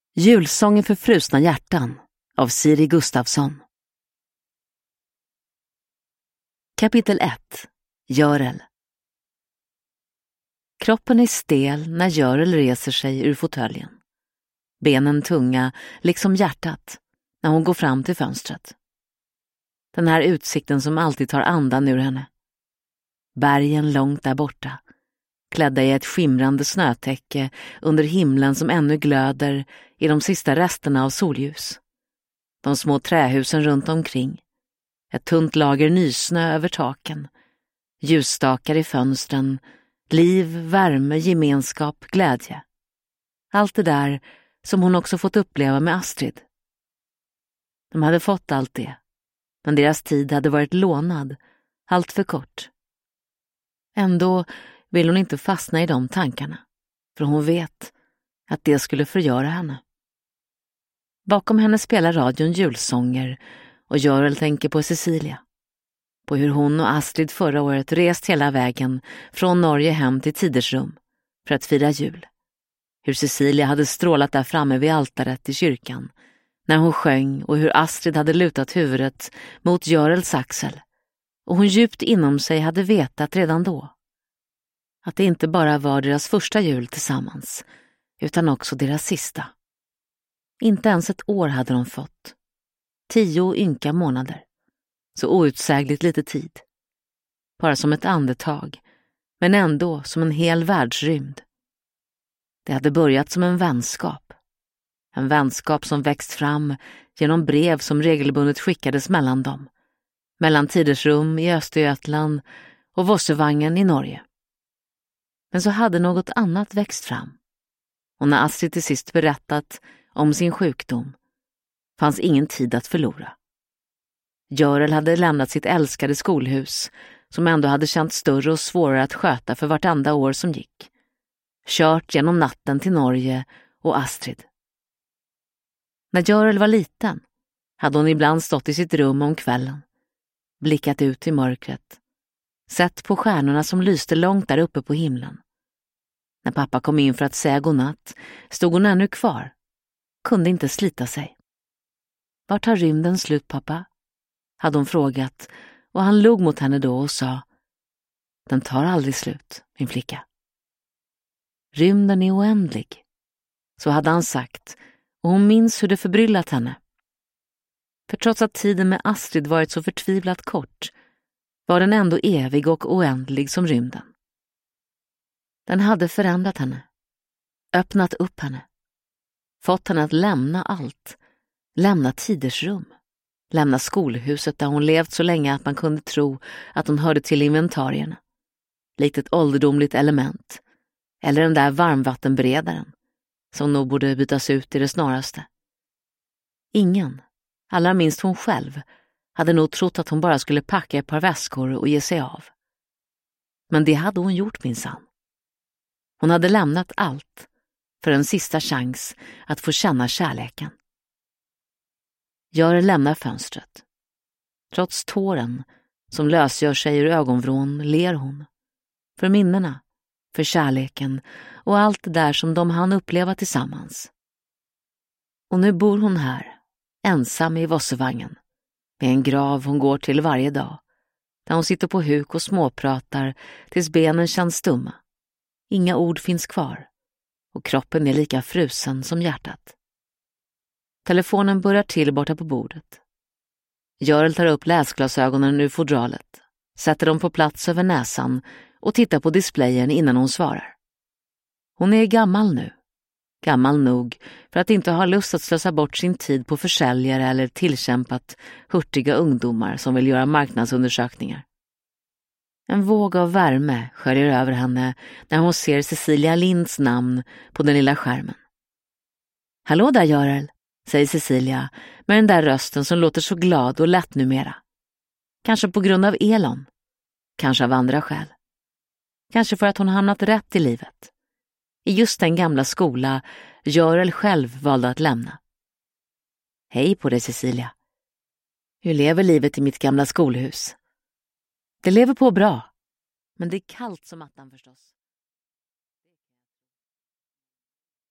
Julsånger för frusna hjärtan av Siri Gustafsson. Kapitel 1. Görel. Kroppen är stel när Görel reser sig ur fåtöljen. Benen tunga, liksom hjärtat, när hon går fram till fönstret. Den här utsikten som alltid tar andan ur henne. Bergen långt där borta, klädda i ett skimrande snötäcke under himlen som ännu glöder i de sista resterna av solljus. De små trähusen runt omkring, ett tunt lager nysnö över taken, ljusstakar i fönstren, liv, värme, gemenskap, glädje. Allt det där som hon också fått uppleva med Astrid. De hade fått allt det, men deras tid hade varit lånad, allt för kort. Ändå vill hon inte fastna i de tankarna, för hon vet att det skulle förgöra henne. Bakom henne spelar radion julsånger och Görel tänker på Cecilia. På hur hon och Astrid förra året rest hela vägen från Norge hem till Tidersrum för att fira jul. Hur Cecilia hade strålat där framme vid altaret i kyrkan när hon sjöng och hur Astrid hade lutat huvudet mot Görels axel och hon djupt inom sig hade vetat redan då att det inte bara var deras första jul tillsammans utan också deras sista. Inte ens ett år hade de fått. 10 ynka månader. Så outsägligt lite tid. Bara som ett andetag, men ändå som en hel världsrymd. Det hade börjat som en vänskap. En vänskap som växt fram genom brev som regelbundet skickades mellan dem. Mellan Tidersrum i Östergötland och Vossevangen i Norge. Men så hade något annat växt fram. Och när Astrid till sist berättat om sin sjukdom fanns ingen tid att förlora. Görel hade lämnat sitt älskade skolhus som ändå hade känts större och svårare att sköta för vartenda år som gick. Kört genom natten till Norge och Astrid. När Görel var liten hade hon ibland stått i sitt rum om kvällen, blickat ut i mörkret, sett på stjärnorna som lyste långt där uppe på himlen. När pappa kom in för att säga godnatt stod hon ännu kvar, kunde inte slita sig. Var tar rymden slut, pappa? Hade hon frågat och han log mot henne då och sa: Den tar aldrig slut, min flicka. Rymden är oändlig. Så hade han sagt och hon minns hur det förbryllat henne. För trots att tiden med Astrid varit så förtvivlat kort var den ändå evig och oändlig som rymden. Den hade förändrat henne, öppnat upp henne, fått henne att lämna allt, lämna Tidersrum, lämna skolhuset där hon levt så länge att man kunde tro att hon hörde till inventarierna, likt ett ålderdomligt element, eller den där varmvattenberedaren som nog borde bytas ut i det snaraste. Ingen, allra minst hon själv, hade nog trott att hon bara skulle packa ett par väskor och ge sig av. Men det hade hon gjort minsann. Hon hade lämnat allt för en sista chans att få känna kärleken. Görel lämnar fönstret. Trots tåren som lösgör sig ur ögonvrån ler hon. För minnena, för kärleken och allt det där som de hann uppleva tillsammans. Och nu bor hon här, ensam i Vossevangen, med en grav hon går till varje dag, där hon sitter på huk och småpratar tills benen känns stumma. Inga ord finns kvar och kroppen är lika frusen som hjärtat. Telefonen börjar till borta på bordet. Görel tar upp läsglasögonen ur fodralet, sätter dem på plats över näsan och tittar på displayen innan hon svarar. Hon är gammal nu. Gammal nog för att inte ha lust att slösa bort sin tid på försäljare eller tillkämpat hurtiga ungdomar som vill göra marknadsundersökningar. En våg av värme sköljer över henne när hon ser Cecilia Linds namn på den lilla skärmen. Hallå där, Görel, säger Cecilia med den där rösten som låter så glad och lätt numera. Kanske på grund av Elon. Kanske av andra skäl. Kanske för att hon hamnat rätt i livet. I just den gamla skola Görel själv valde att lämna. Hej på dig, Cecilia. Hur lever livet i mitt gamla skolhus? Det lever på bra, men det är kallt som attan förstås.